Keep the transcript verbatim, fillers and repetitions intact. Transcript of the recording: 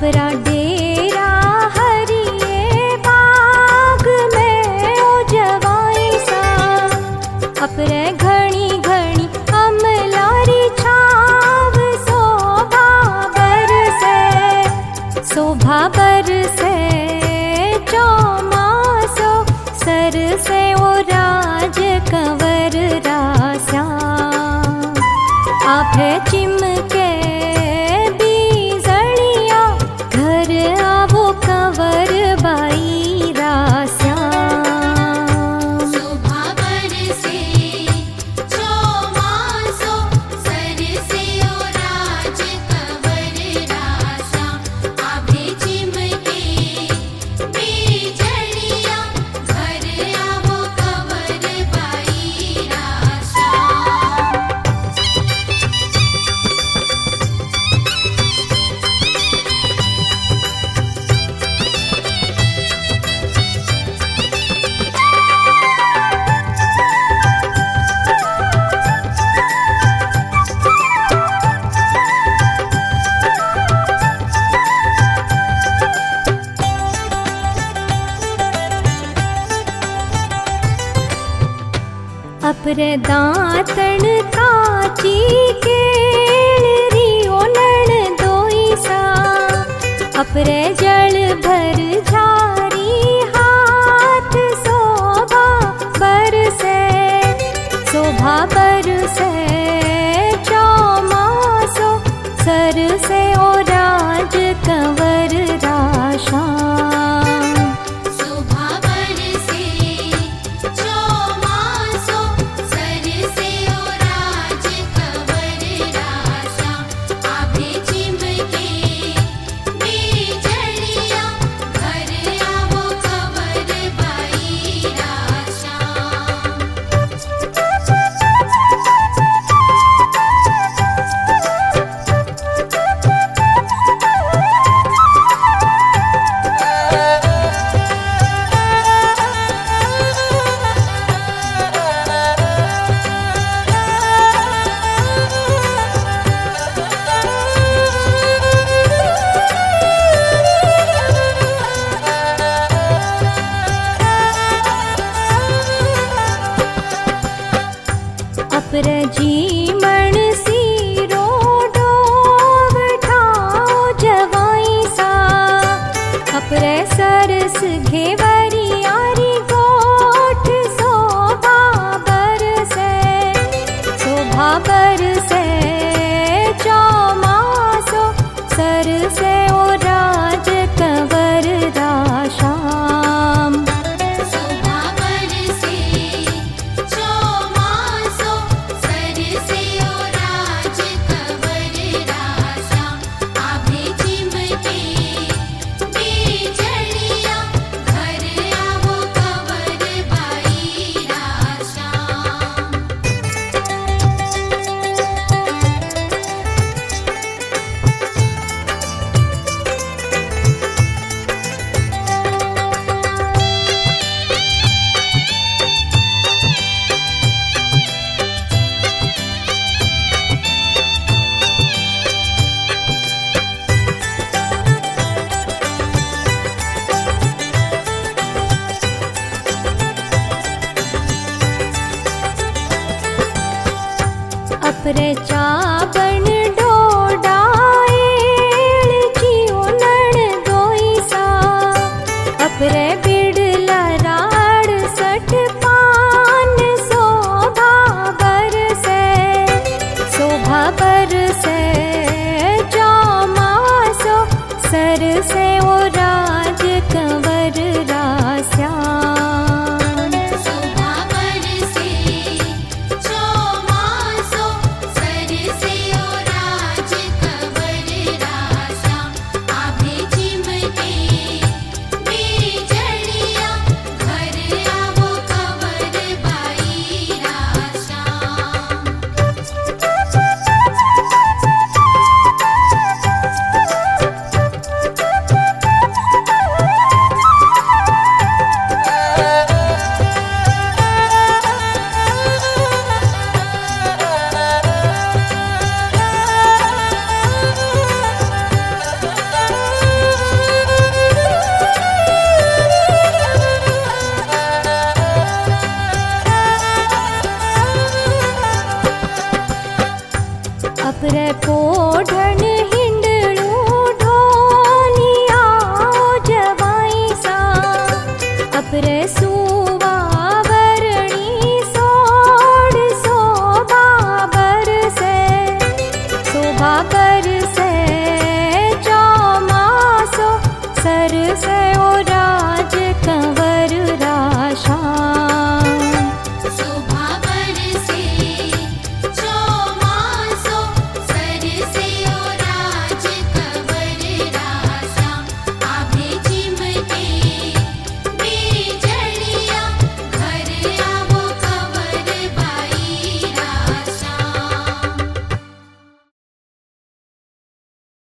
अपरा डेरा हरिये बाग में ओ जवाई सा, अपरे घणी घणी अमलारी छाव शोभा बरसे, शोभा बरसे चौमासो सर से ओ राज कंवर रास्या, आपे चिमके बीजड़िया घर आवो कंवर बाई रास्या। शोभा बरसे चौमासो सर से ओ राज कंवर रास्या, आभे चिमके बीजड़िया घर आवो कंवर बाई रास्या। अपरे दांतण काची केळरी ओनण दोई सा, अपरे जल भर झारी हाथ शोभा बरसे, शोभा बरसे चौमासो सर से ओ राज कंवर राशा। शोभा बरसे चौमासो सर से ओ राज कंवर रास्या, आभे चिमके बीजड़िया घर आवो कंवर बाई रास्या। अपरे जीमण सीरो डोव ठाओ जवाई सा, अपरे सरस घेवरी यारी गोठ शोभा बरसे, शोभा बरसे चौमासो सर से ओ राज कंवर राशाम। शोभा बरसे चौमासो सर से ओ राज कंवर रास्या, आभे चिमके बीजड़िया घर आवो कंवर बाई रास्या। अपरे चाबण डोडाएल जीवनण दोई सा, अपरे बिड़ला राड़ सठ पान शोभा बरसे, शोभा बरसे चौमासो सर से